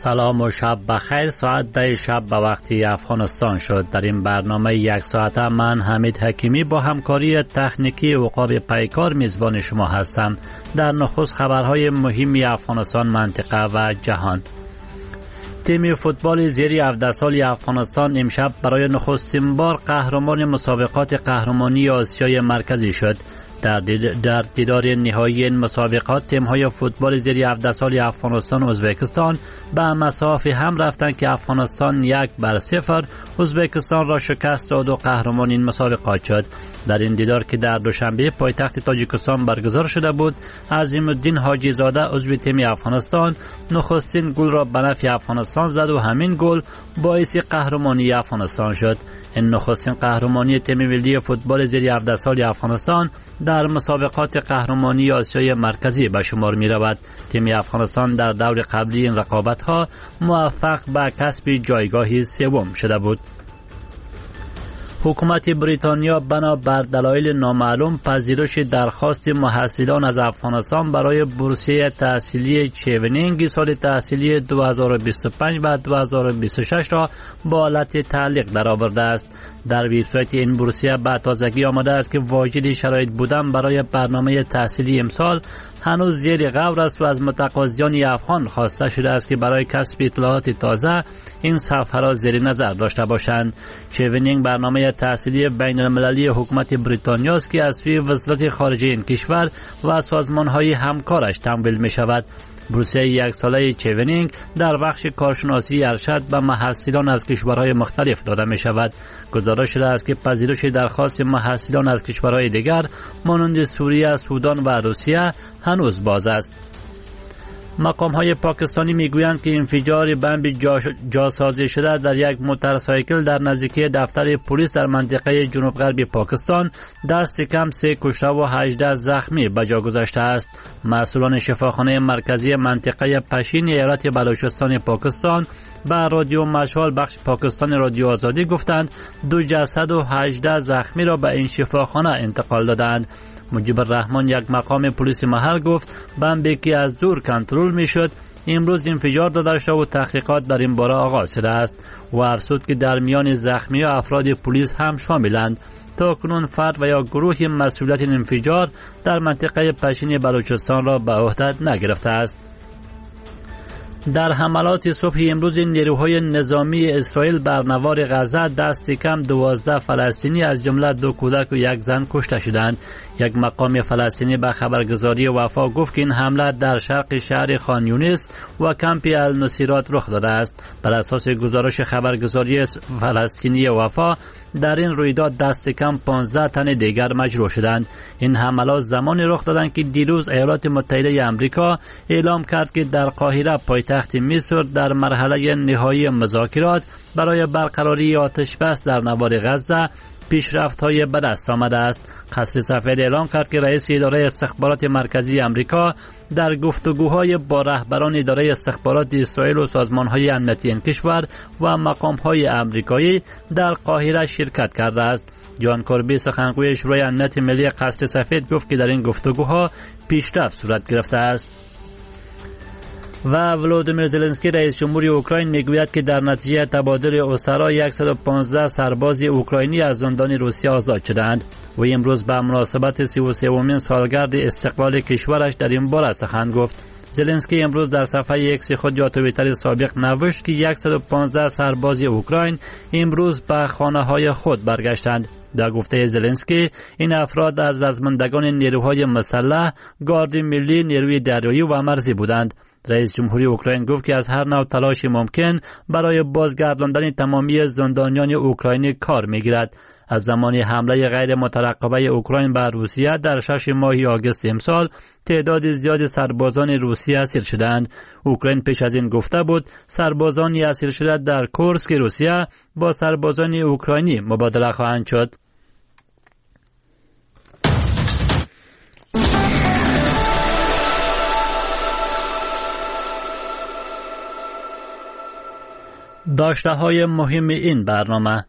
سلام و شب بخیر. ساعت 10 شب به وقت افغانستان شد. در این برنامه یک ساعته من حمید حکیمی با همکاری تکنیکی عقاب پیکار میزبان شما هستم. در نخست خبرهای مهمی افغانستان، منطقه و جهان. تیم فوتبال زیر 17 سال افغانستان امشب برای نخستین بار قهرمان مسابقات قهرمانی آسیای مرکزی شد. در دیدار نهایی این مسابقات تیم‌های فوتبال زیر 17 سال افغانستان و ازبکستان به مسافه هم رفتند که افغانستان 1-0 ازبکستان را شکست داد و قهرمان این مسابقات شد. در این دیدار که در دوشنبه پایتخت تاجیکستان برگزار شده بود، عظیم الدین حاجی زاده عضو تیم افغانستان نخستین گل را به نفع افغانستان زد و همین گل باعث قهرمانی افغانستان شد. این نخستین قهرمانی تیم ملی فوتبال زیر 17 سال افغانستان در مسابقات قهرمانی آسیای مرکزی به شمار می رود. تیم افغانستان در دور قبلی این رقابت ها موفق به کسب جایگاه سوم شده بود. حکومت بریتانیا بنا بر دلایل نامعلوم پذیرش درخواست محصلان از افغانستان برای بورسیه تحصیلی چیونینگ سال تحصیلی 2025 و 2026 را با حالت تعلیق درآورده است. در وبسایت این بورسیه به تازگی آمده است که واجد شرایط بودن برای برنامه تحصیلی امسال هنوز زیر غور است و از متقاضیان افغان خواسته شده است که برای کسب اطلاعات تازه این صفحه را زیر نظر داشته باشند. چیونینگ برنامه تحصیلی بین المللی حکومت بریتانیا است که از سوی وزارت خارجه این کشور و سازمان‌های همکارش تمویل می شود. بورسیه یک ساله چیونینگ در بخش کارشناسی ارشد به محصلان از کشورهای مختلف داده می شود. گزارش شده است که پذیرش درخواست محصلان از کشورهای دیگر مانند سوریه، سودان و روسیه هنوز باز است. مقام‌های پاکستانی میگویند که انفجار بمب جاسازی شده در یک موتورسایکل در نزدیکی دفتر پلیس در منطقه جنوب غربی پاکستان دست کم 3 کشته و 18 زخمی به جا گذاشته است. مسئولان شفاخانه مرکزی منطقه پشین ایالت بلوچستان پاکستان به رادیو مشال بخش پاکستان رادیو آزادی گفتند 2 جسد و 18 زخمی را به این شفاخانه انتقال دادند. مجیب الرحمن، یک مقام پلیس محل، گفت بمبی که از دور کنترل میشد امروز انفجار داده شده و تحقیقات در این باره آغاز شده است و افزود که در میان زخمی و افراد پلیس هم شاملند. تا کنون فرد و یا گروهی مسئولیت این انفجار در منطقه پشین بلوچستان را به عهده نگرفته است. در حملات صبح امروز نیروهای نظامی اسرائیل بر نوار غزه دست کم 12 فلسطینی از جمله 2 کودک و 1 زن کشته شدند. یک مقام فلسطینی به خبرگزاری وفا گفت که این حمله در شرق شهر خان یونس و کمپ النصیرات رخ داده است. بر اساس گزارش خبرگزاری فلسطینی وفا در این رویداد دست کم 15 تن دیگر مجروح شدند. این حملات زمانی رخ دادند که دیروز ایالات متحده آمریکا اعلام کرد که در قاهره پایتخت مصر در مرحله نهایی مذاکرات برای برقراری آتش بس در نوار غزه پیشرفت‌های به دست آمده است. قصر سفید اعلام کرد که رئیس اداره استخبارات مرکزی آمریکا در گفتگوهای با رهبران اداره استخبارات اسرائیل و سازمان‌های امنیتی این کشور و مقام‌های آمریکایی در قاهره شرکت کرده است. جان کوربی، سخنگوی شورای امنیت ملی قصر سفید، گفت که در این گفتگوها پیشرفت صورت گرفته است. و ولودیمیر زلنسکی، رئیس جمهوری اوکراین، میگوید که در نتیجه تبادل اسرا 115 سرباز اوکراینی از زندان روسیه آزاد شدند و امروز به مناسبت 33مین سالگرد استقلال کشورش در این باره سخن گفت. زلنسکی امروز در صفحه ایکس خود یا توییتر سابق نوشت که 115 سرباز اوکراین امروز به خانه‌های خود برگشتند. در گفته زلنسکی این افراد از رزمندگان نیروهای مسلح، گارد ملی، نیروی دریایی و مرزی بودند. رئیس جمهوری اوکراین گفت که از هر نوع تلاش ممکن برای بازگرداندن تمامی زندانیان اوکراینی کار میگیرد. از زمان حمله غیر مترقبه اوکراین بر روسیه در 6 ماه آگوست امسال تعداد زیاد سربازان روسیه اسیر شدند. اوکراین پیش از این گفته بود سربازانی اسیر شده در کورسک روسیه با سربازان اوکراینی مبادله خواهند شد. داشته‌های مهم این برنامه: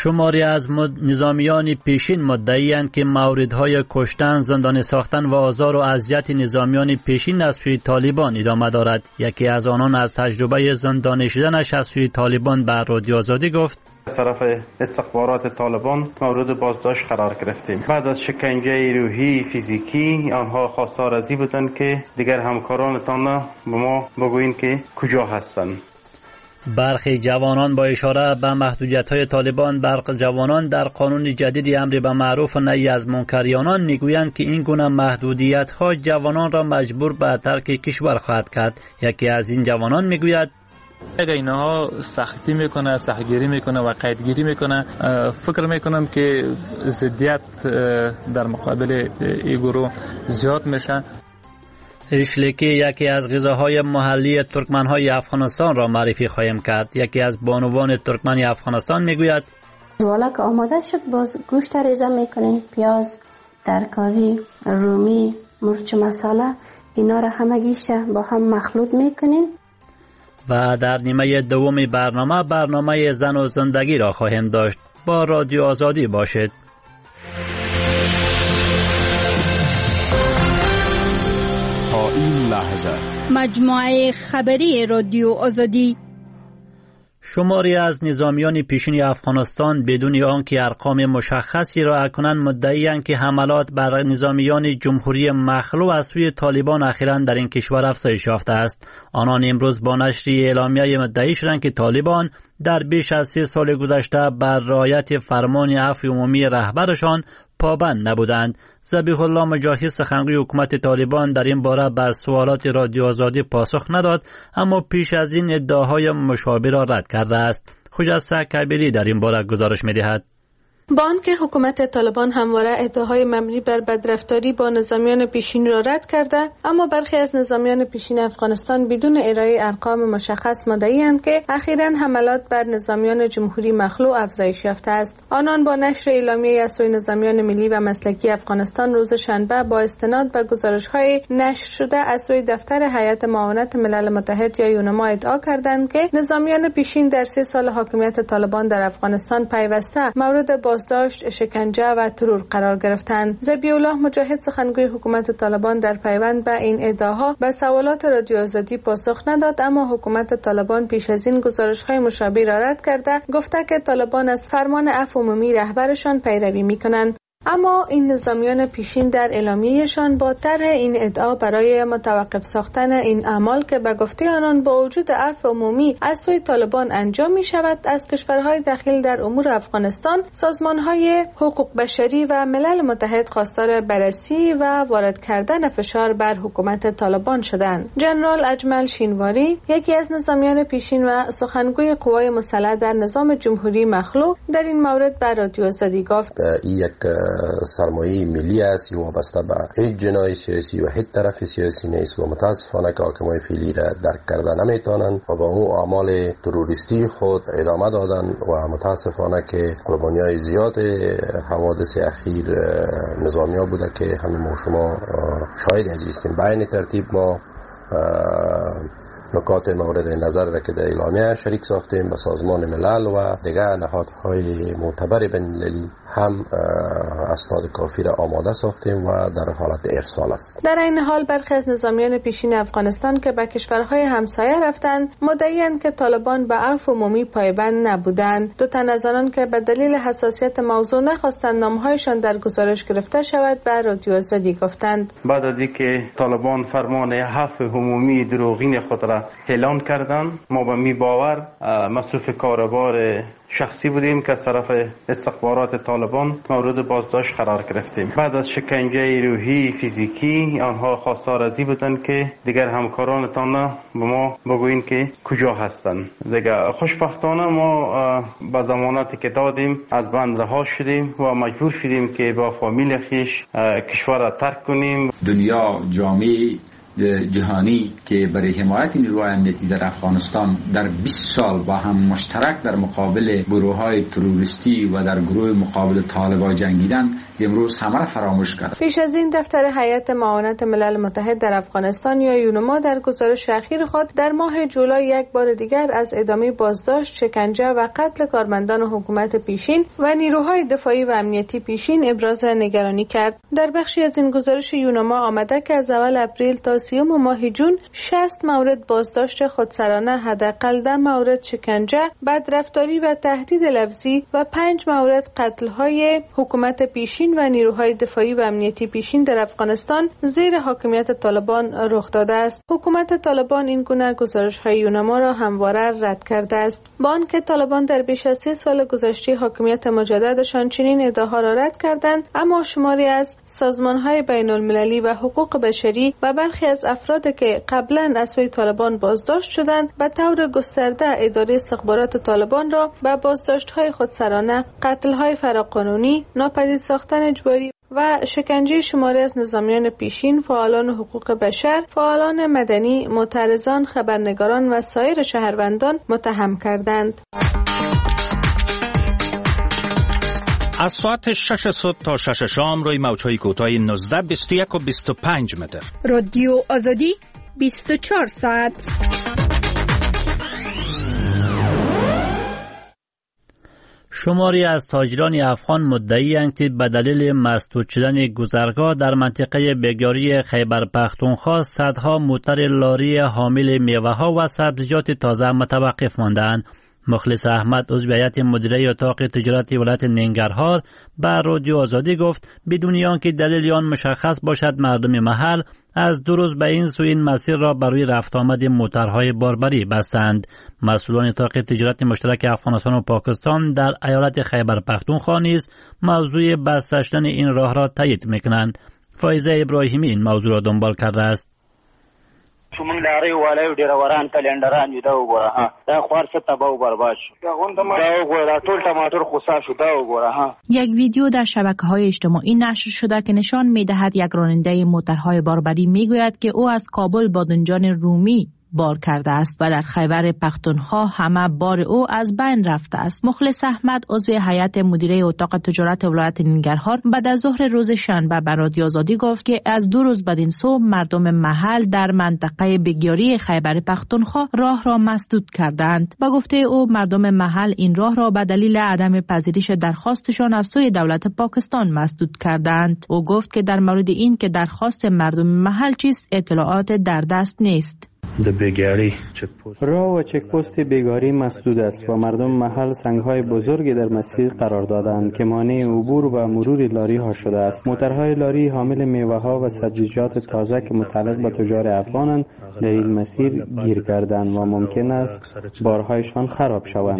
شماری از نظامیان پیشین مدعی‌اند که موردهای کشتن، زندانی ساختن و آزار و اذیت نظامیان پیشین از سوی طالبان ادامه دارد. یکی از آنان از تجربه زندانی شدنش از سوی طالبان به رادیو آزادی گفت: از طرف استخبارات طالبان مورد بازداشت قرار گرفتیم. بعد از شکنجه روحی، فیزیکی، آنها خواستار از این بودند که دیگر همکارانتان به ما بگویید که کجا هستند. برخی جوانان با اشاره به محدودیت‌های طالبان بر جوانان در قانون جدید امر به معروف و نهی از منکر میگویند که این گونه محدودیت‌ها جوانان را مجبور به ترک کشور خواهد کرد. یکی از این جوانان میگوید: اگر اینها سختی میکنه، سختگیری میکنه و قیدگیری میکنه، فکر میکنم که ضدیت در مقابل این گروه زیاد میشه. اشلکی یکی از غذاهای محلی ترکمن‌های افغانستان را معرفی خواهیم کرد. یکی از بانوان ترکمن افغانستان میگوید: والا که آماده شد باز گوشت ریزه میکنیم، پیاز، ترکاری، رومی، مرچ مساله، اینا را همگیش با هم مخلوط میکنیم. و در نیمه دوم برنامه زن و زندگی را خواهیم داشت. با رادیو آزادی باشید. تا این لحظه مجموعه خبری رادیو آزادی. شماری از نظامیان پیشین افغانستان بدون آنکه ارقام مشخصی را کنند مدعی‌اند که حملات بر نظامیان جمهوری مخلوع از سوی طالبان اخیراً در این کشور افزایش یافته است. آنان امروز با نشر اعلامیه مدعی شدند که طالبان در بیش از 3 سال گذشته بر رعایت فرمان عفو عمومی رهبرشان پابند نبودند. ذبیح الله مجاهد سخنگوی حکومت طالبان در این باره بر سوالات رادیو آزادی پاسخ نداد، اما پیش از این ادعاهای مشابه را رد کرده است. خجسته کبیری در این باره گزارش می‌دهد. با آنکه حکومت طالبان همواره ادعاهای مبنی بر بدرفتاری با نظامیان پیشین را رد کرده، اما برخی از نظامیان پیشین افغانستان بدون ارائه ارقام مشخص مدعی‌اند که اخیراً حملات بر نظامیان جمهوری مخلوع افزایش یافته است. آنان با نشر اعلامیه از سوی نظامیان ملی و مسلکی افغانستان روز شنبه با استناد به گزارش‌های نشر شده از سوی دفتر هیئت معاونت ملل متحد یا یونما ادعا کردند که نظامیان پیشین در 3 سال حاکمیت طالبان در افغانستان پیوسته مورد بازداشت، شکنجه و ترور قرار گرفتند. ذبیح الله مجاهد سخنگوی حکومت طالبان در پیوند به این ادعاها به سوالات رادیو آزادی پاسخ نداد، اما حکومت طالبان پیش از این گزارش‌های مشابه را رد کرده گفته که طالبان از فرمان عفو عمومی رهبرشان پیروی می‌کنند. اما این نظامیان پیشین در اعلامیه‌شان با طرح این ادعا برای متوقف ساختن این اعمال که به گفته آنان با وجود عفو عمومی از سوی طالبان انجام می شود، از کشورهای دخیل در امور افغانستان، سازمانهای حقوق بشری و ملل متحد خواستار بررسی و وارد کردن فشار بر حکومت طالبان شدند. جنرال اجمل شینواری، یکی از نظامیان پیشین و سخنگوی قوای مسلح در نظام جمهوری مخلوع، در این مورد به رادیو آزادی گفت: سرمایه ملی است یا وابسته به هیچ جناح سیاسی و هیچ طرف سیاسی نیست و متاسفانه که حاکمای فعلی را درک کرده نمیتونند و با اون اعمال تروریستی خود ادامه دادن و متاسفانه که قربانیای زیاد حوادث اخیر نظامی‌ها بوده که همین ما شما شاهد هستیم. به این ترتیب ما نکات مورد نظر را که در اعلامیه شریک ساختیم به سازمان ملل و دیگر نهادهای معتبر بین‌المللی هم اسناد کافی را آماده ساختیم و در حالت ارسال است. در این حال برخی از نظامیان پیشین افغانستان که به کشورهای همسایه رفتند مدعی‌اند که طالبان به عفو عمومی پایبند نبودند. 2 تن از آنان که به دلیل حساسیت موضوع نخواستند نامهایشان در گزارش گرفته شود به رادیو آزادی گفتند: بعد از اینکه طالبان فرمان عفو عمومی دروغین خود را اعلان کردند، ما به می باور مصروف کاربار شخصی بودیم که از طرف استخبارات طالبان مورد بازداشت قرار گرفتیم. بعد از شکنجه روحی، فیزیکی، آنها خواستار از این بودند که دیگر همکارانتان به ما بگویید که کجا هستند. دیگر خوشبختانه ما با ضمانتی که دادیم از بند رها شدیم و مجبور شدیم که با فامیل خیش کشور را ترک کنیم. دنیا جامعه جهانی که برای حمایت نیروهای امنیتی در افغانستان در 20 سال با هم مشترک در مقابل گروه‌های تروریستی و در گروه مقابل طالبان جنگیدن امروز همه را فراموش کرد. پیش از این دفتر هیئت معاونت ملل متحد در افغانستان یا یونما در گزارش اخیر خود در ماه جولای یک بار دیگر از ادامه بازداشت، شکنجه و قتل کارمندان حکومت پیشین و نیروهای دفاعی و امنیتی پیشین ابراز نگرانی کرد. در بخشی از این گزارش یونما آمده که از اول اپریل تا 30 ماه جون 60 مورد بازداشت خودسرانه، حداقل 10 مورد شکنجه، بدرفتاری و تهدید لفظی و 5 مورد قتل‌های حکومت پیشین و نیروهای دفاعی و امنیتی پیشین در افغانستان زیر حاکمیت طالبان رخ داده است. حکومت طالبان این گونه گزارش‌های یونما را همواره رد کرده است. با آنکه طالبان در بیش از 3 سال گذشته حاکمیت مجددشان چنین ادعاها را رد کردند، اما شماری از سازمان‌های بین‌المللی و حقوق بشری و برخی از افراد که قبلا از سوی طالبان بازداشت شدند به طور گسترده اداره استخبارات طالبان را به بازداشت‌های خودسرانه، قتل‌های فراقانونی، ناپدید ساختن اجباری و شکنجه شماری از نظامیان پیشین، فعالان حقوق بشر، فعالان مدنی، معترضان، خبرنگاران و سایر شهروندان متهم کردند. از ساعت 6 صبح تا 6 شام روی موج‌های کوتاه 19، 21 و 25 متر. رادیو آزادی 24 ساعت. شماری از تاجران افغان مدعی‌اند که به دلیل مسدود شدن گذرگاه در منطقه بگیاری خیبر پختونخوا صدها موتر لاری حامل میوه‌ها و سبزیجات تازه متوقف ماندند. مخلص احمد عضو هیئت مدیره اتاق تجارت ولایت ننگرهار به رادیو آزادی گفت بدون آنکه دلیل آن مشخص باشد مردم محل از 2 روز به این سو این مسیر را برای رفت آمد موترهای باربری بستند. مسئولان اتاق تجارت مشترک افغانستان و پاکستان در ایالت خیبر پختونخوا نیز موضوع بسته شدن این راه را تایید میکنند. فایزه ابراهیمی این موضوع را دنبال کرده است. شمون لاري والي ډیروران کلندران یو دا وګوره ها دا خوار څه تباہ او برباد شو دا وګوره ټول ټماټر خصا شو دا وګوره ها. یک ویدیو در شبکه‌های اجتماعی نشر شده که نشان می‌دهد یک راننده موترهای باربری میگوید که او از کابل بادنجان رومی بار کرده است و در خیبر پختونخوا همه بار او از بین رفته است. مخلص احمد عضو هیئت مدیره اتاق تجارت ولایت ننگرهار بعد از ظهر روز شنبه به رادیو آزادی گفت که از 2 روز بدین سو مردم محل در منطقه بگیاری خیبر پختونخوا راه را مسدود کردند. با گفته او مردم محل این راه را به دلیل عدم پذیرش درخواستشان از سوی دولت پاکستان مسدود کردند. او گفت که در مورد این که درخواست مردم محل چیست اطلاعات در دست نیست. راه و چک پست بیگاری مسدود است و مردم محل سنگ‌های بزرگی در مسیر قرار دادند که مانع عبور و مرور لاری ها شده است. موترهای لاری حامل میوه‌ها و سبزیجات تازه که متعلق به تجار افغانند در این مسیر گیر کردند و ممکن است بارهایشان خراب شوند.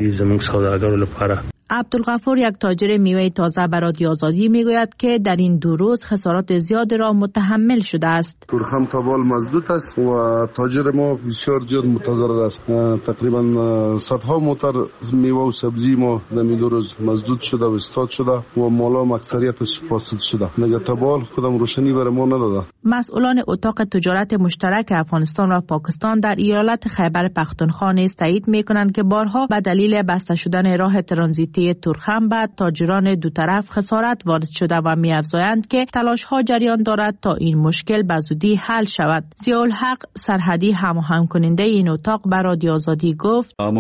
عبدالغفور یک تاجر میوه تازه به رادیو آزادی میگوید که در این 2 روز خسارات زیاد را متحمل شده است. تورخم تابال مسدود است و تاجر ما بسیار زیاد متضرر است. تقریبا صدها موتر میوه و سبزی ما در این 2 روز مسدود شده و استاد شده و مالا اکثریتش فاسد شده. نگه تابال خودم روشنی برای ما نداده. مسئولان اتاق تجارت مشترک افغانستان و پاکستان در ایالت خیبر پختونخوا نیز تایید میکنند که بارها به دلیل بسته شدن راه ترانزیتی تورخم به تاجران دو طرف خسارت وارد شده و می‌افزایند که تلاش‌ها جریان دارد تا این مشکل به زودی حل شود. ضیاءالحق سرحدی هماهنگ کننده این اتاق به رادیو آزادی گفت ما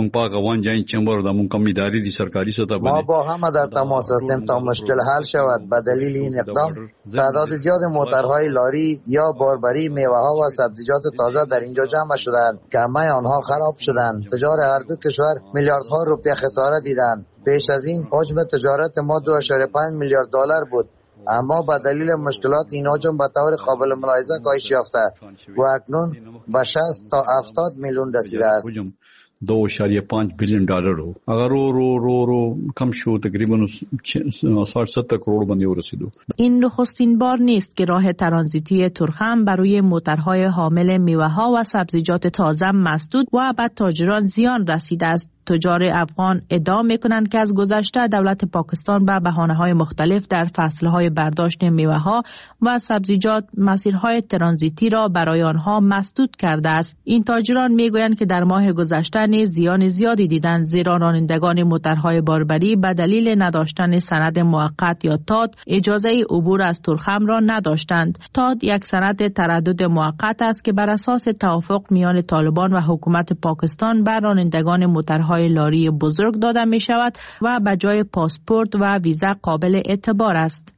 با همه در تماس هستیم تا مشکل حل شود. به دلیل این اقدام تعداد زیاد موترهای لاری یا باربری میوه‌ها و سبزیجات تازه در اینجا جمع شدند که همه آنها خراب شدند. تجار هر دو کشور میلیاردها روپیه خسارت دیدند. پیش از این حجم تجارت ما 2.5 میلیارد دلار بود، اما با دلیل مشکلات این حجم به طور قابل ملاحظه کاهش یافته و اکنون به 60 تا 70 میلیون رسیده است. 2.5 بیلیون دلار رو اگر رو کم شو تقریبا 60 کروڑ بندی رسیدو. این نخستین بار نیست که راه ترانزیتی تورخم برای موترهای حامل میوه‌ها و سبزیجات تازه مسدود و به تاجران زیان رسیده است. تجار افغان ادعا میکنند که از گذشته دولت پاکستان به بهانه‌های مختلف در فصل‌های برداشت میوه‌ها و سبزیجات مسیرهای ترانزیتی را برای آنها مسدود کرده است. این تاجران میگویند که در ماه گذشته نیز زیان زیادی دیدند، زیرا رانندگان موترهای باربری به دلیل نداشتن سند موقت یا تاد اجازه عبور از تورخم را نداشتند. تاد یک سند تردد موقت است که بر اساس توافق میان طالبان و حکومت پاکستان بر رانندگان موترهای لاری بزرگ داده می شود و به جای پاسپورت و ویزا قابل اعتبار است.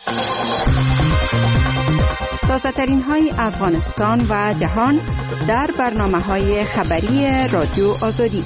تازه‌ترین های افغانستان و جهان در برنامه‌های خبری رادیو آزادی.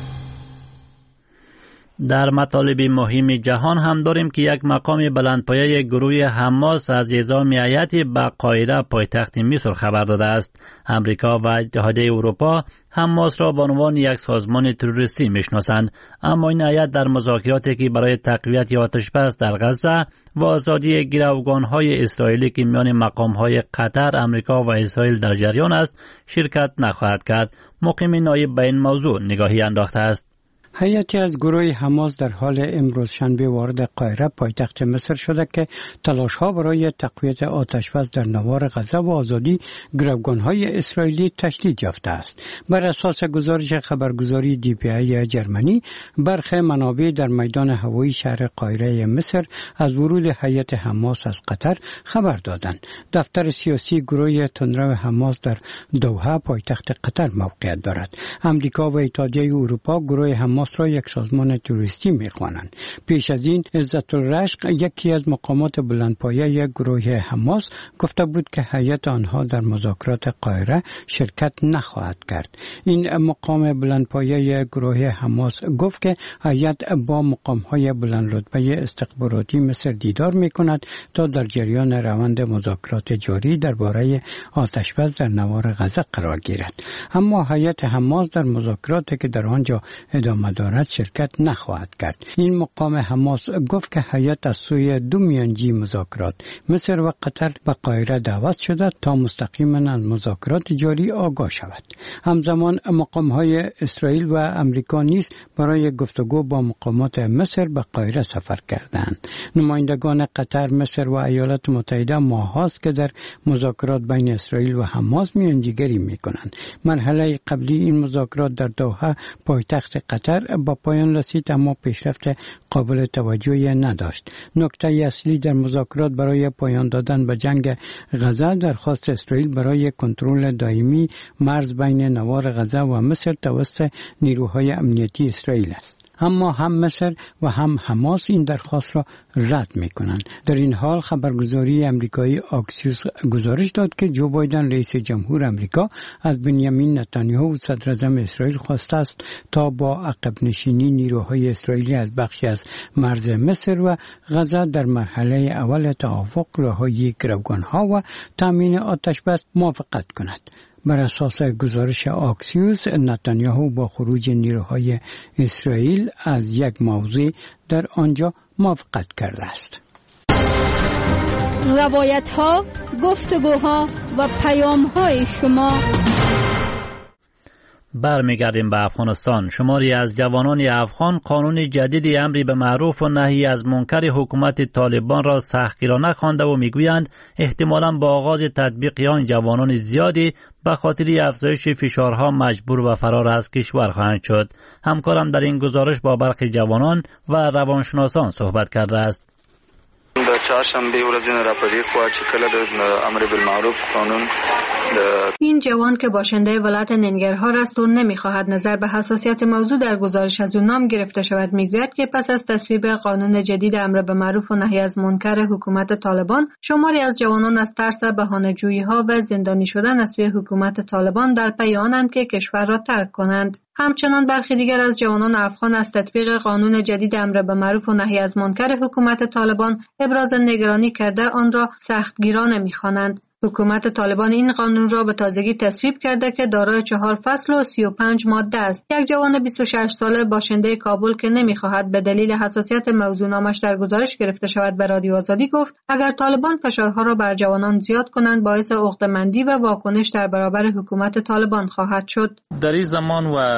در مطالب مهم جهان هم داریم که یک مقام بلندپایه گروه حماس از اعزام هیئت به قاهره پایتخت مصر خبر داده است. امریکا و اتحادیه اروپا حماس را به عنوان یک سازمان تروریستی میشناسند، اما این هیئت در مذاکراتی که برای تقویت آتشبس در غزه و آزادی گروگان‌های اسرائیلی که میان مقام‌های قطر، امریکا و اسرائیل در جریان است شرکت نخواهد کرد. مقیم نایب به این موضوع نگاهی انداخته است. هیئتی از گروه حماس در حال امروز شنبه وارد قاهره پایتخت مصر شده که تلاش‌ها برای تقویت آتشبس در نوار غزه و آزادی گروگان‌های اسرائیلی تشدید یافته است. بر اساس گزارش خبرگزاری DPA جرمنی، برخی منابع در میدان هوایی شهر قاهره مصر از ورود هیئت حماس از قطر خبر دادند. دفتر سیاسی گروه تندرو حماس در دوحه پایتخت قطر موقعیت دارد. امریکا و اتحادیه اروپا گروه حماس را یک سازمان تروریستی می‌خوانند. پیش از این عزت الرشق، یکی از مقامات بلندپایه گروه حماس، گفته بود که هیئت آنها در مذاکرات قاهره شرکت نخواهد کرد. این مقام بلندپایه گروه حماس گفت که هیئت با مقام‌های بلندرتبه استخباراتی مصر دیدار می‌کند تا در جریان روند مذاکرات جاری درباره آتشبس در نوار غزه قرار گیرد. اما هیئت حماس در مذاکراتی که در آنجا ادامه دارد شرکت نخواهد کرد. این مقام حماس گفت که هیئت از سوی دو میانجی مذاکرات مصر و قطر به قاهره دعوت شده تا مستقیما از مذاکرات جاری آگاه شود. همزمان مقام‌های اسرائیل و امریکا نیز برای گفتگو با مقامات مصر به قاهره سفر کردند. نمایندگان قطر، مصر و ایالات متحده ماهاست که در مذاکرات بین اسرائیل و حماس میانجیگری می‌کنند. مرحله قبلی این مذاکرات در دوحه پایتخت قطر با پایان رسید، اما پیشرفت قابل توجهی نداشت. نکته اصلی در مذاکرات برای پایان دادن به جنگ غزه درخواست اسرائیل برای کنترل دائمی مرز بین نوار غزه و مصر توسط نیروهای امنیتی اسرائیل است. اما هم مصر و هم حماس این درخواست را رد می‌کنند. در این حال خبرگزاری امریکایی آکسیوس گزارش داد که جو بایدن رئیس جمهور امریکا از بنیامین نتانیاهو صدر اعظم اسرائیل خواسته است تا با عقب نشینی نیروهای اسرائیلی از بخشی از مرز مصر و غزه در مرحله اول توافق رهایی گروگان‌ها و تامین آتشبس موافقت کند. بر اساس گزارش آکسیوس، نتانیاهو با خروج نیروهای اسرائیل از یک موضع در آنجا موافقت کرده است. روایت‌ها، گفتگوها و پیام‌های شما. برمیگردیم به افغانستان. شماری از جوانان افغان قانون جدید امری به معروف و نهی از منکر حکومت طالبان را سختگیرانه خوانده و میگویند احتمالاً با آغاز تطبیق آن جوانان زیادی به خاطر افزایش فشارها مجبور به فرار از کشور خواهند شد. همکارم در این گزارش با برخی جوانان و روانشناسان صحبت کرده است. د چهارشنبه ورځې نه راپدې خوا چې کله د امر بالمعروف قانون این جوان که باشنده ولایت ننگرهار است و نمیخواهد نظر به حساسیت موضوع در گزارش از او نام گرفته شود میگوید که پس از تصویب قانون جدید امر به معروف و نهی از منکر حکومت طالبان، شماری از جوانان از ترس بهانه‌جویی‌ها و زندانی شدن از سوی حکومت طالبان در پی آنند که کشور را ترک کنند. همچنان برخی دیگر از جوانان افغان از تطبیق قانون جدید امر به معروف و نهی از منکر حکومت طالبان ابراز نگرانی کرده آن را سختگیرانه می‌خوانند. حکومت طالبان این قانون را به تازگی تصویب کرده که دارای 4 فصل و 35 ماده است. یک جوان 26 ساله باشنده کابل که نمی‌خواهد به دلیل حساسیت موضوع نامش در گزارش گرفته شود به رادیو آزادی گفت اگر طالبان فشارها را بر جوانان زیاد کنند باعث عقده‌مندی و واکنش در برابر حکومت طالبان خواهد شد. در این زمان و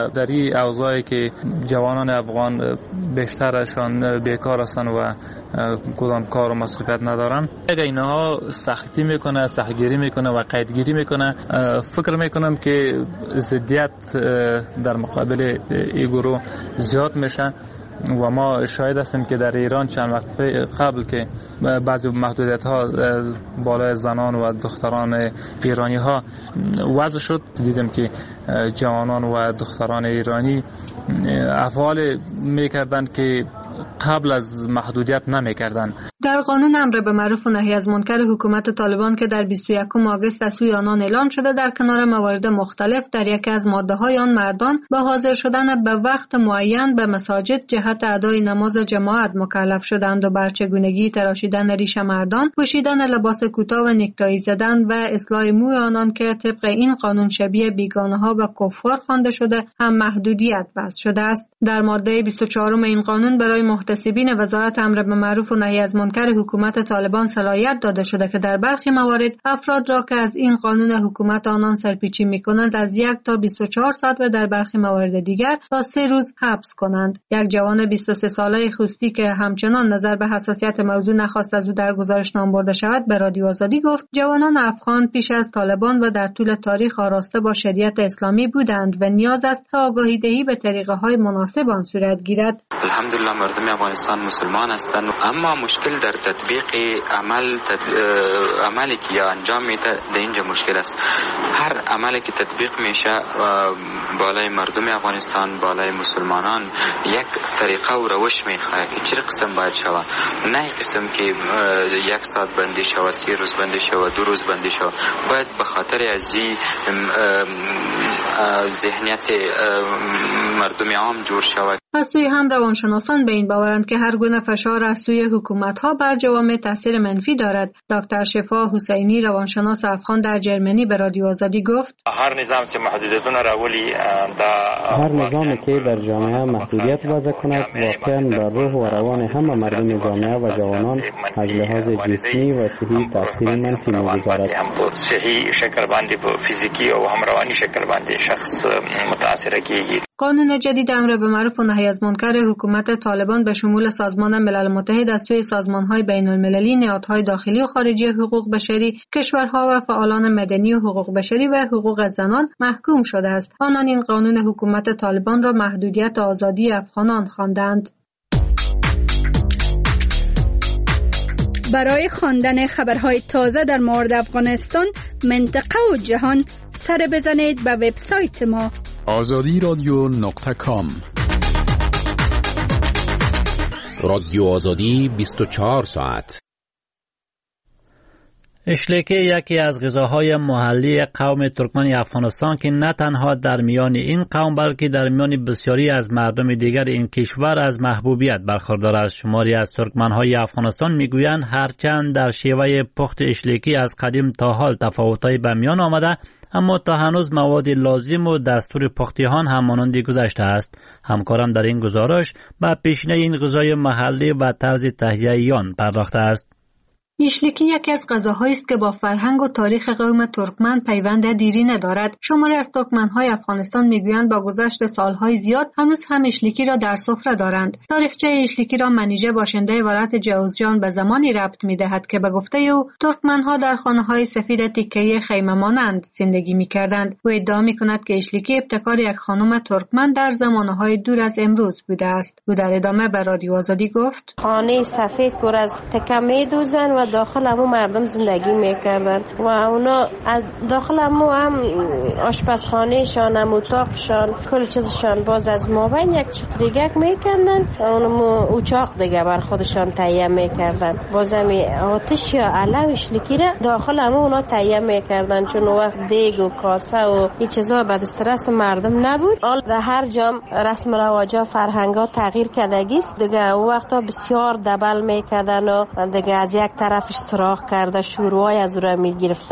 در این اوضاعی که جوانان افغان بیشترشان بیکار هستند و کدام کار و مصروفیت ندارن، اگر اینها سختی میکنه، سختگیری میکنه و قیدگیری میکنه، فکر میکنم که ضدیت در مقابل این گروه زیاد میشه و ما شاهد هستیم که در ایران چند وقت قبل که بعضی محدودیت ها بالای زنان و دختران ایرانی ها وضع شد، دیدیم که جوانان و دختران ایرانی افعال میکردند که قبل از محدودیت نمیکردند. در قانون امر به معروف و نهی از منکر حکومت طالبان که در 21 آگوست از سوی آنان اعلان شده، در کنار موارد مختلف در یکی از ماده‌های آن مردان به حاضر شدن به وقت معین به مساجد جهت ادای نماز جماعت مکلف شدند و بر چگونگی تراشیدن ریش مردان، پوشیدن لباس کوتاه و نکتایی زدن و اصلاح موی آنان که طبق این قانون شبیه بیگانه‌ها و کفار خوانده شده هم محدودیت وضع شده است. در ماده 24 این قانون برای محتسبین وزارت امر به معروف و نهی از منکر حکومت طالبان صلاحیت داده شده که در برخی موارد افراد را که از این قانون حکومت آنان سرپیچی می‌کنند از 1 تا 24 ساعت و در برخی موارد دیگر تا 3 روز حبس کنند. یک جوان 23 ساله خوستی که همچنان نظر به حساسیت موضوع نخواست از او در گزارش نام برده شود به رادیو آزادی گفت جوانان افغان پیش از طالبان و در طول تاریخ آراسته با شریعت اسلامی بودند و نیاز است تا آگاهی دهی به طریقه‌های مناسب آن صورت گیرد. الحمدلله مردم افغانستان مسلمان هستند، اما مشکل در تطبیق عملی که یا انجام میده در اینجا مشکل است. هر عملی که تطبیق میشه بالای مردم افغانستان، بالای مسلمانان یک طریقه و روش میخواه که چه قسم باید شود، نه قسم که 1 ساعت بندی شود، 3 روز بندی شود، 2 روز بندی شود. باید به خاطر از ذهنیت مردم عام جور شود. از سوی هم روانشناسان به این باورند که هر گونه فشار از سوی حکومت‌ها بر جوامع تاثیر منفی دارد. دکتر شفا حسینی روانشناس افغان در جرمنی به رادیو آزادی گفت هر نظام که محدودیتونه راولی هر نظامی که در جامعه محدودیت وضع کند واقعا بر روح و روان همه مردم جامعه و جوانان از لحاظ جسمی و صحی تاثیر منفی می‌گذارد. صحی شکل باندې فیزیکی او هم روانی شکل باندې شخص متاثر کیږي. قانون جدید امر به معروف و نهی از منکر حکومت طالبان به شمول سازمان ملل متحد از سوی سازمان‌های بین‌المللی، نهادهای داخلی و خارجی حقوق بشری، کشورها و فعالان مدنی و حقوق بشری و حقوق زنان محکوم شده است. آنان این قانون حکومت طالبان را محدودیت آزادی افغانان خواندند. برای خواندن خبرهای تازه در مورد افغانستان، منطقه و جهان سر بزنید به وبسایت ما azadiradyo.com. رادیو آزادی 24 ساعت. اشلکه یکی از غذاهای محلی قوم ترکمن افغانستان که نه تنها در میان این قوم بلکه در میان بسیاری از مردم دیگر این کشور از محبوبیت برخوردار است. شماری از ترکمن‌های افغانستان میگویند هرچند در شیوه پخت اشلکی از قدیم تا حال تفاوت‌هایی به میان آمده، اما تا هنوز مواد لازم و دستور پختی آن همانند گذشته است. همکارم در این گزارش به پیشینه این غذای محلی و طرز تهیه آن پرداخته است. ایشلیکی یکی از غذاهایی است که با فرهنگ و تاریخ قوم ترکمن پیوند دیرینه دارد. شماری از ترکمن‌های افغانستان میگویند با گذشت سالهای زیاد هنوز هم ایشلیکی را در سفره دارند. تاریخچه ایشلیکی را منیژه باشنده ولایت جوزجان به زمانی ربط می‌دهد که به گفته او ترکمن‌ها در خانه‌های سفید تکه‌ای خیمه مانند زندگی می‌کردند. او ادعا می‌کند که ایشلیکی ابتکار یک خانم ترکمن در زمانه‌های دور از امروز بوده است. او در ادامه به رادیو آزادی گفت: خانه سفید پر از تکه می‌دوزند و داخل همو مردم زندگی میکردن و اونا از داخل هم آشپزخانه شان، اتاقشان، کل چیزشان باز از مابین یک چقدیگک میکردن، اونم اوچاق دیگه بر خودشان تهیه میکردن. باز همی آتش یا علوش لکیره داخل همو اونا تهیه میکردن، چون وقت دیگ و کاسه و این چیزا به دسترس مردم نبود. حال در هر جام رسم رواجا فرهنگا تغییر کردگیست دیگه. او وقتا بسیار دبل میکردن و دیگه از یک طرفش سراخ کرده شوروهای از او را می گرفتن.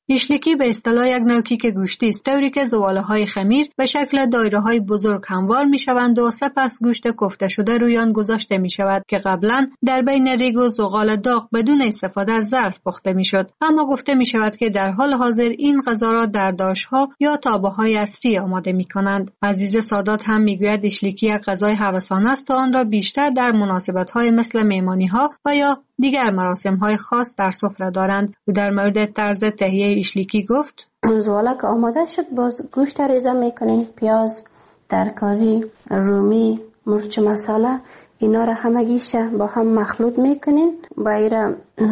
ایشلیکی به اصطلاح یک نوع کیک گوشتی است، طوری که زغاله‌های خمیر به شکل دایره‌های بزرگ هموار می‌شوند و سپس گوشت کوفته شده روی آن گذاشته می‌شود که قبلا در بین ریگ و زغال داغ بدون استفاده از ظرف پخته می‌شد. اما گفته می‌شود که در حال حاضر این غذا را در داش‌ها یا تابه‌های اصلی آماده می‌کنند. عزیز سادات هم می‌گوید ایشلیکی یک غذای هوسانه است و آن را بیشتر در مناسبت‌های مثل مهمانی‌ها و یا دیگر مراسم‌های خاص در سفره دارند. او در مورد طرز تهیه ایشلیکی گفت: زغاله که آماده شد باز گوشت ریزه میکنین، پیاز، ترکاری، رومی، مرچ مساله، اینا را همگیش با هم مخلوط میکنین، با ایرا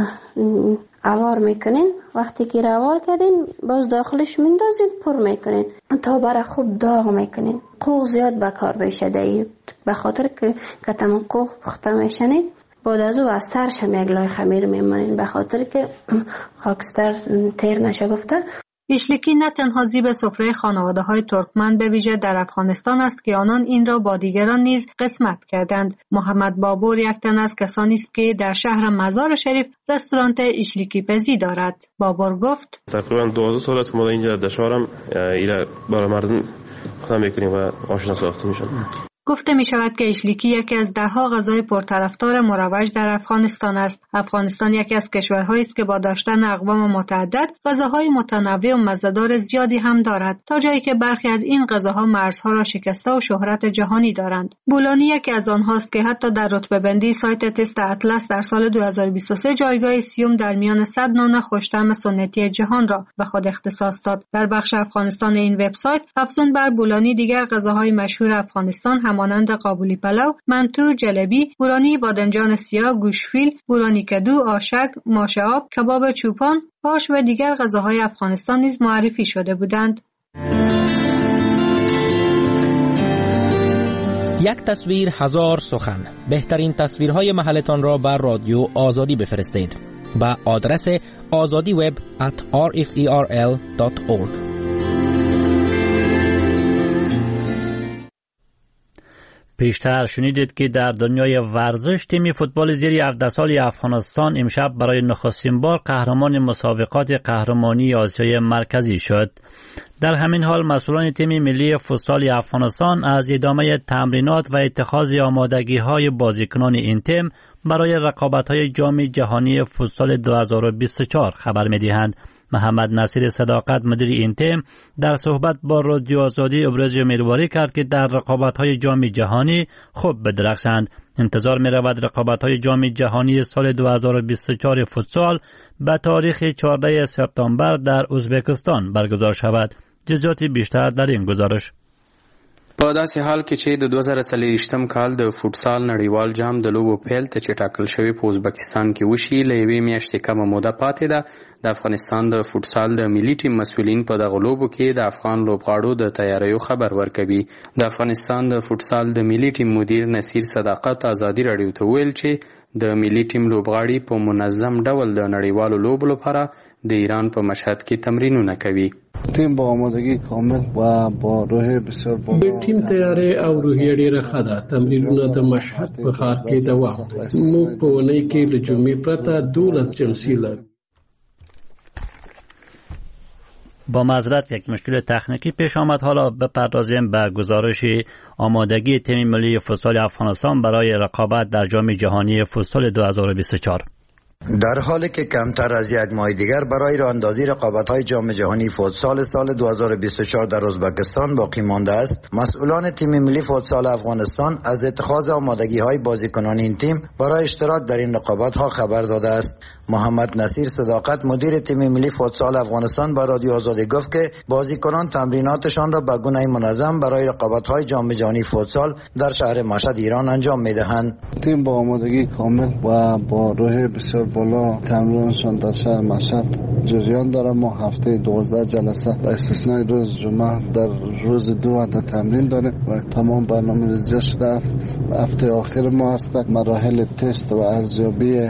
اوار میکنین. وقتی که روار کردین باز داخلش میندازین، پر میکنین تا برای خوب داغ میکنین. قوق زیاد بکار بشه دیگه، به خاطر که کتم قوق پخته میشنید بعد از او از سرش هم یک لای خمیر میمانین، به خاطر که خاکستر تیر نشه گفته. ایشلیکی نه تنها زیب سفره خانواده‌های ترکمن به ویژه در افغانستان است که آنان این را با دیگران نیز قسمت کردند. محمد بابور یک تن از کسانی است که در شهر مزار شریف رستوران ایشلیکی پزی دارد. بابور گفت: تقریبا 12 سال است که ما اینجا در شهرم اینا برای مردم خدمت می‌کنیم و آشنا ساخته میشن. گفته می شود که ایشلیکی یکی از ده‌ها غذای پرطرفدار مروج در افغانستان است. افغانستان یکی از کشورهایی است که با داشتن اقوام متعدد غذاهای متنوع و مزه‌دار زیادی هم دارد، تا جایی که برخی از این غذاها مرزها را شکسته و شهرت جهانی دارند. بولانی یکی از آنهاست که حتی در رتبه‌بندی سایت تست اطلس در سال 2023 جایگاه 30 در میان 100 نان خوش‌طعم سنتی جهان را به خود اختصاص داد. در بخش افغانستان این وبسایت افزون بر بولانی دیگر غذاهای مشهور افغانستان مانند قابلی پلو، منتو، جلبی، بورانی بادنجان سیاه، گوشفیل، بورانی کدو، آشک، ماشه آب، کباب چوپان، آش و دیگر غذاهای افغانستان نیز معرفی شده بودند. یک تصویر هزار سخن. بهترین تصویرهای محلتان را بر رادیو آزادی بفرستید به آدرس azadiweb@rferl.org. پیشتر شنیدید که در دنیای ورزش تیم فوتبال زیر 17 سالی افغانستان امشب برای نخستین بار قهرمان مسابقات قهرمانی آسیای مرکزی شد. در همین حال مسئولان تیم ملی فوتسال افغانستان از ادامه تمرینات و اتخاذ آمادگی‌های بازیکنان این تیم برای رقابت‌های جام جهانی فوتسال 2024 خبر می‌دهند. محمد نصیر صداقت مدیر این تیم در صحبت با رادیو آزادی ابراز امیدواری کرد که در رقابت‌های جام جهانی خوب بدرخشند. انتظار می‌رود رقابت‌های جام جهانی سال 2024 فوتسال به تاریخ 14 سپتامبر در ازبکستان برگزار شود. جزئیات بیشتر در این گزارش. په داسې حال کې چې د 2023م کال د فوټسال نړیوال جام د لوبو پیل ته چې ټاکل شوی په ازبکستان کې وشي له یوې میاشتې کمه موده پاتې ده. د افغانستان د فوټسال د ملي ټیم مسؤلین په دغه لوبو کې د افغان لوبغاړو د تیاریو خبر ورکوي. د افغانستان د فوټسال د ملي ټیم مدیر نصیر صداقت ازادي راډیو ته ویل چې د ملي ټیم لوبغاړي په منظم ډول د نړیوالو لوبو لپاره د ایران په مشهد کې تمرینونه کوي. تیم با آمادگی کامل و با روح بسیار بالا. تیم تیاری او روحیه ډیره ښه ده. تمرینونه د مشهد په ښار کې دوام. موږ په اونۍ کې له جمعې پرته 12 جلسې لرو. با معذرت یک مشکل تکنیکی پیش آمد. حالا بپردازیم به گزارش آمادگی تیم ملی فوتسال افغانستان برای رقابت در جام جهانی فوتسال 2024. در حالی که کمتر از یک ماه دیگر برای راه اندازی رقابت‌های جام جهانی فوتسال سال 2024 در ازبکستان باقی مانده است، مسئولان تیم ملی فوتسال افغانستان از اتخاذ آمادگی‌های بازیکنان این تیم برای اشتراک در این رقابت‌ها خبر داده است. محمد نصیر صداقت مدیر تیم ملی فوتسال افغانستان با رادیو آزادی گفت که بازیکنان تمریناتشان را به گونه منظم برای رقابت‌های جام جهانی فوتسال در شهر مشهد ایران انجام می‌دهند. تیم با آمادگی کامل و با روح بسیار بالا تمرینشان در شهر مشهد جریان داره. ما هفته 12 جلسه با استثنای روز جمعه در روز 2 عدد تمرین داریم و تمام برنامه‌ریزی شده. هفته آخر ما هست مراحل تست و ارزیابی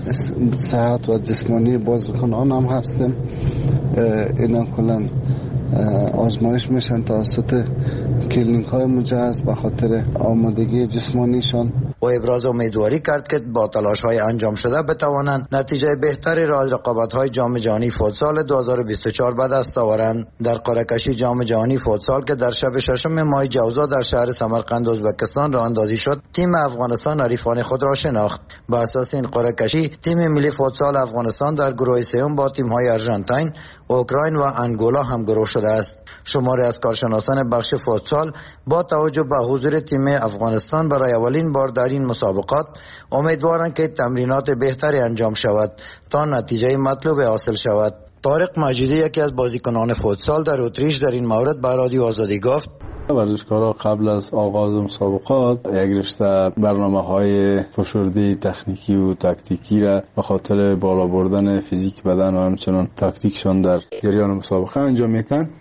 صحت و جسمانی بازیکنان هم هستیم. اینا کلا آزمایش میشن توسط کلینیک های مجهز به خاطر آمادگی جسمانیشان. و ابراز امیدواری کرد که با تلاش های انجام شده بتوانند نتیجه بهتری را از رقابت های جام جهانی فوتسال 2024 به دست آورند. در قرعه کشی جام جهانی فوتسال که در شب 6 ماه جوزا در شهر سمرقند ازبکستان راه اندازی شد، تیم افغانستان حریفان خود را شناخت. با اساس این قرعه کشی تیم ملی فوتسال افغانستان در گروه سوم با تیم های آرژانتین، اوکراین و انگولا هم گروه شده است. شماری از کارشناسان بخش فوتسال با توجه به حضور تیم افغانستان برای اولین بار در این مسابقات امیدوارند که تمرینات بهتری انجام شود تا نتیجه مطلوب حاصل شود. طارق مجیدی یکی از بازیکنان فوتسال در اتریش در این مورد به رادیو آزادی گفت: ورزشکارا قبل از آغاز مسابقات یک رشته برنامه‌های فشرده تکنیکی و تاکتیکی را به خاطر بالا بردن فیزیک بدن و همچنان تاکتیکشان در جریان مسابقه انجام میدن.